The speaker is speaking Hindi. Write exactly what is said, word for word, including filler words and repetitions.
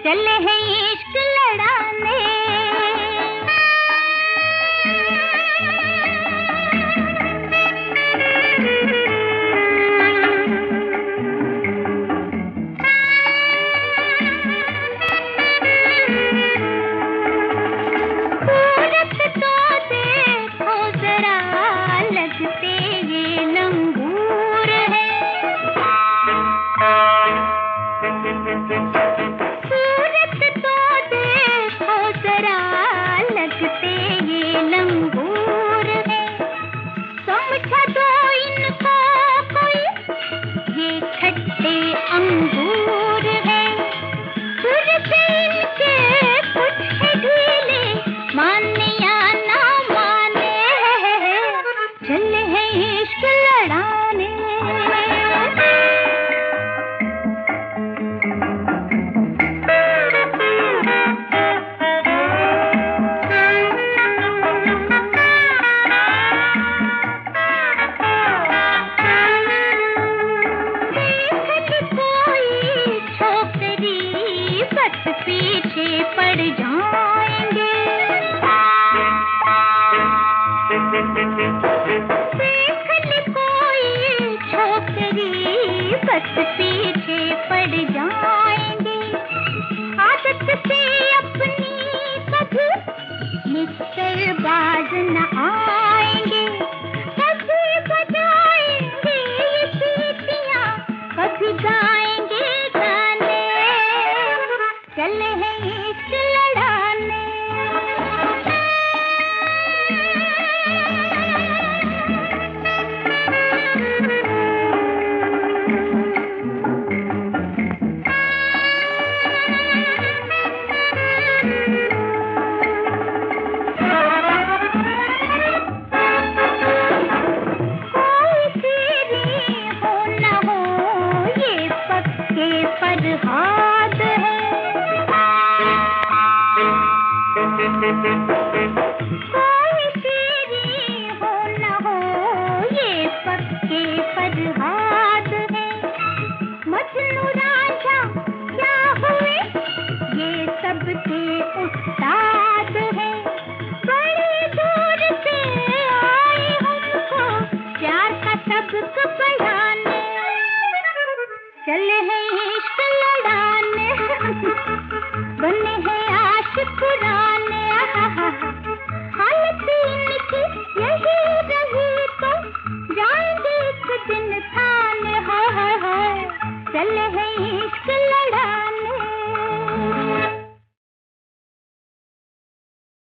चले हैं इश्क लड़ाने। सूरत तो देखो जरा, लगते ये लंगूर है। सूरत तो देखो जरा, लगते ये लंगूर है। समझा दो इनको कोई, ये खट्टे अंगूर है। सुर से इनके कुछ है ढीले, माने या ना माने, चले हैं इश्क लड़ाने। पीछे पड़ जाएंगे, देख ले कोई छोकरी, बस पीछे पड़ जाएंगे। आदत से अपनी कभी मिस्टर बाज न आएंगे। कभी बजाएंगे ये सीटियां, कभी गाएंगे गाने, चले हैं इश्क लड़ाने। कोई तेरी हो न हो, ये पक्के फरहाद है।